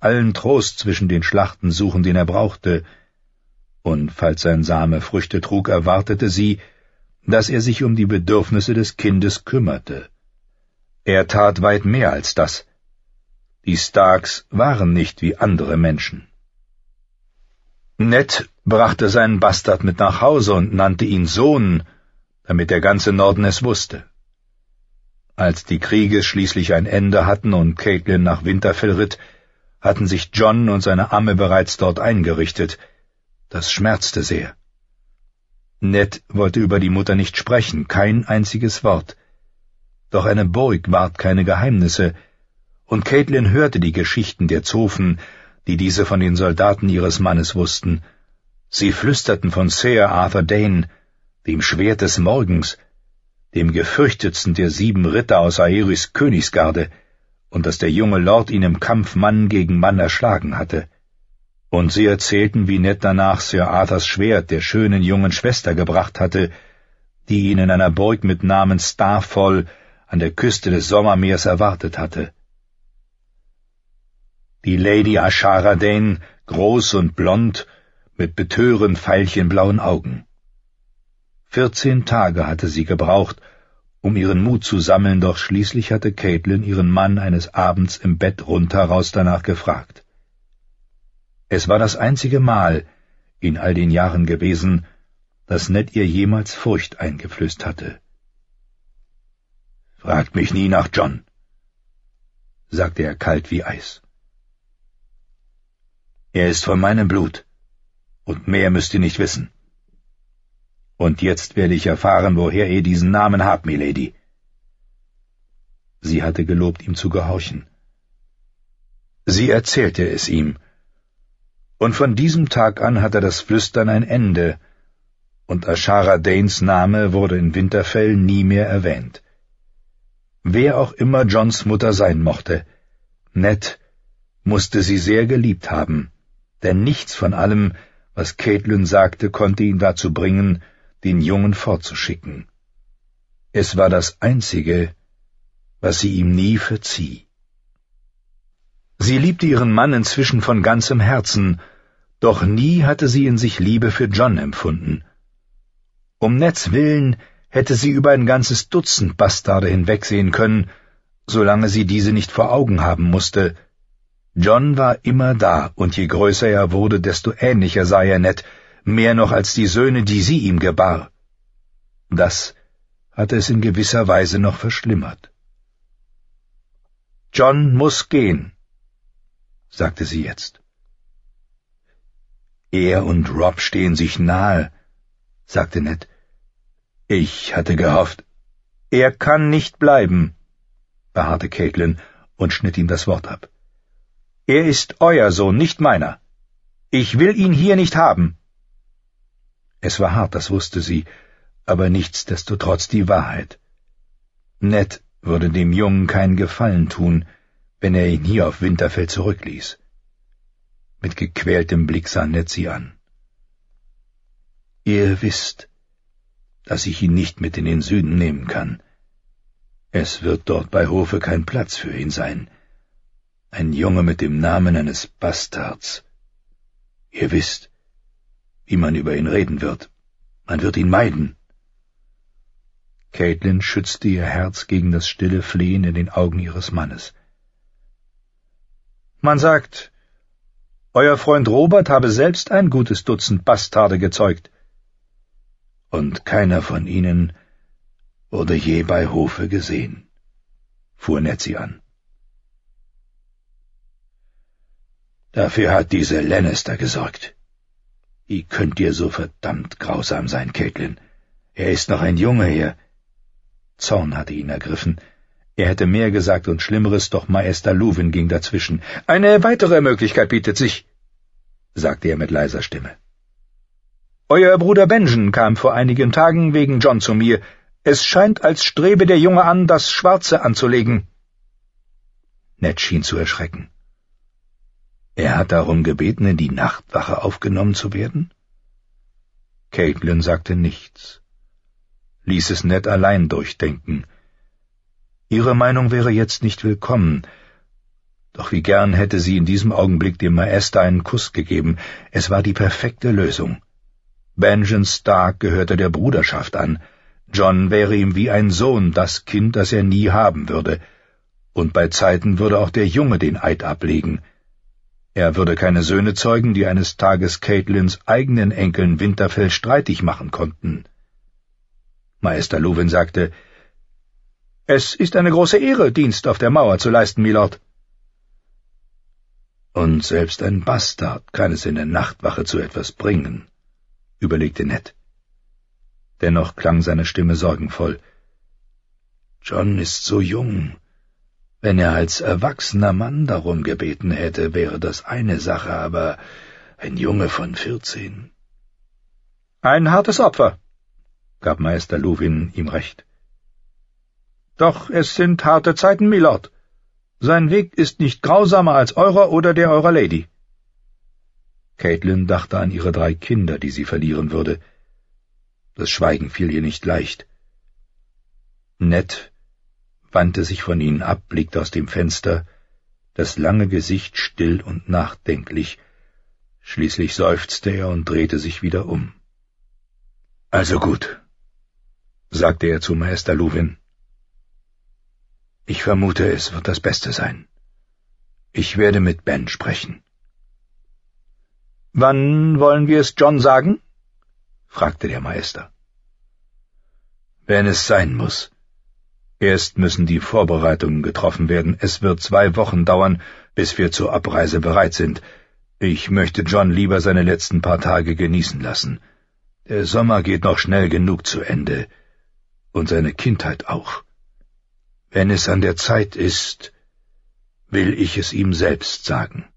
allen Trost zwischen den Schlachten suchen, den er brauchte, und falls sein Same Früchte trug, erwartete sie, dass er sich um die Bedürfnisse des Kindes kümmerte. Er tat weit mehr als das. Die Starks waren nicht wie andere Menschen. Ned brachte seinen Bastard mit nach Hause und nannte ihn Sohn, damit der ganze Norden es wusste. Als die Kriege schließlich ein Ende hatten und Catelyn nach Winterfell ritt, hatten sich Jon und seine Amme bereits dort eingerichtet. Das schmerzte sehr. Ned wollte über die Mutter nicht sprechen, kein einziges Wort. Doch eine Burg wahrt keine Geheimnisse, und Catelyn hörte die Geschichten der Zofen, die diese von den Soldaten ihres Mannes wussten. Sie flüsterten von Sir Arthur Dayne, dem Schwert des Morgens, dem gefürchtetsten der 7 Ritter aus Aerys Königsgarde, und dass der junge Lord ihn im Kampf Mann gegen Mann erschlagen hatte. Und sie erzählten, wie Ned danach Sir Arthurs Schwert der schönen jungen Schwester gebracht hatte, die ihn in einer Burg mit Namen Starfall an der Küste des Sommermeers erwartet hatte. Die Lady Ashara Dayne, groß und blond, mit betörend veilchenblauen Augen. 14 Tage hatte sie gebraucht, um ihren Mut zu sammeln, doch schließlich hatte Catelyn ihren Mann eines Abends im Bett rundheraus danach gefragt. Es war das einzige Mal in all den Jahren gewesen, dass Ned ihr jemals Furcht eingeflößt hatte. »Fragt mich nie nach Jon«, sagte er kalt wie Eis. »Er ist von meinem Blut, und mehr müsst ihr nicht wissen. Und jetzt werde ich erfahren, woher ihr diesen Namen habt, Milady.« Sie hatte gelobt, ihm zu gehorchen. Sie erzählte es ihm, und von diesem Tag an hatte das Flüstern ein Ende, und Ashara Daynes Name wurde in Winterfell nie mehr erwähnt. Wer auch immer Jons Mutter sein mochte, Ned musste sie sehr geliebt haben, denn nichts von allem, was Catelyn sagte, konnte ihn dazu bringen, den Jungen fortzuschicken. Es war das Einzige, was sie ihm nie verzieh. Sie liebte ihren Mann inzwischen von ganzem Herzen, doch nie hatte sie in sich Liebe für Jon empfunden. Um Neds Willen hätte sie über ein ganzes Dutzend Bastarde hinwegsehen können, solange sie diese nicht vor Augen haben musste. Jon war immer da, und je größer er wurde, desto ähnlicher sah er Ned, mehr noch als die Söhne, die sie ihm gebar. Das hatte es in gewisser Weise noch verschlimmert. »Jon muss gehen«, sagte sie jetzt. »Er und Robb stehen sich nahe«, sagte Ned. »Ich hatte gehofft.« »Er kann nicht bleiben«, beharrte Catelyn und schnitt ihm das Wort ab. »Er ist euer Sohn, nicht meiner. Ich will ihn hier nicht haben.« Es war hart, das wusste sie, aber nichtsdestotrotz die Wahrheit. Ned würde dem Jungen keinen Gefallen tun, wenn er ihn hier auf Winterfell zurückließ. Mit gequältem Blick sah Ned sie an. »Ihr wisst, dass ich ihn nicht mit in den Süden nehmen kann. Es wird dort bei Hofe kein Platz für ihn sein. Ein Junge mit dem Namen eines Bastards. Ihr wisst, wie man über ihn reden wird. Man wird ihn meiden.« Catelyn schützte ihr Herz gegen das stille Flehen in den Augen ihres Mannes. »Man sagt, euer Freund Robert habe selbst ein gutes Dutzend Bastarde gezeugt. Und keiner von ihnen wurde je bei Hofe gesehen«, fuhr Ned sie an. »Dafür hat diese Lannister gesorgt. Wie könnt ihr so verdammt grausam sein, Catelyn? Er ist noch ein Junge hier.« Zorn hatte ihn ergriffen. Er hätte mehr gesagt und Schlimmeres, doch Maester Luwin ging dazwischen. »Eine weitere Möglichkeit bietet sich«, sagte er mit leiser Stimme. »Euer Bruder Benjen kam vor einigen Tagen wegen Jon zu mir. Es scheint, als strebe der Junge an, das Schwarze anzulegen.« Ned schien zu erschrecken. »Er hat darum gebeten, in die Nachtwache aufgenommen zu werden?« Catelyn sagte nichts, ließ es Ned allein durchdenken. Ihre Meinung wäre jetzt nicht willkommen, Doch wie gern hätte sie in diesem Augenblick dem Maester einen Kuss gegeben. Es war die perfekte Lösung. Benjamin Stark gehörte der Bruderschaft an. John wäre ihm wie ein Sohn, das Kind, das er nie haben würde. Und bei Zeiten würde auch der Junge den Eid ablegen. Er würde keine Söhne zeugen, die eines Tages Catelyns eigenen Enkeln Winterfell streitig machen konnten. Maester Luwin sagte, »Es ist eine große Ehre, Dienst auf der Mauer zu leisten, Milord.« »Und selbst ein Bastard kann es in der Nachtwache zu etwas bringen«, überlegte Ned. Dennoch klang seine Stimme sorgenvoll. »John ist so jung. Wenn er als erwachsener Mann darum gebeten hätte, wäre das eine Sache, aber ein Junge von 14. »Ein hartes Opfer«, gab Maester Luwin ihm recht. »Doch es sind harte Zeiten, Milord. Sein Weg ist nicht grausamer als eurer oder der eurer Lady.« Catelyn dachte an ihre 3 Kinder, die sie verlieren würde. Das Schweigen fiel ihr nicht leicht. Ned wandte sich von ihnen ab, blickte aus dem Fenster, das lange Gesicht still und nachdenklich. Schließlich seufzte er und drehte sich wieder um. »Also gut«, sagte er zu Maester Luwin. »Ich vermute, es wird das Beste sein. Ich werde mit Ben sprechen.« »Wann wollen wir es John sagen?« fragte der Maester. »Wenn es sein muss. Erst müssen die Vorbereitungen getroffen werden. Es wird 2 Wochen dauern, bis wir zur Abreise bereit sind. Ich möchte John lieber seine letzten paar Tage genießen lassen. Der Sommer geht noch schnell genug zu Ende. Und seine Kindheit auch. Wenn es an der Zeit ist, will ich es ihm selbst sagen.«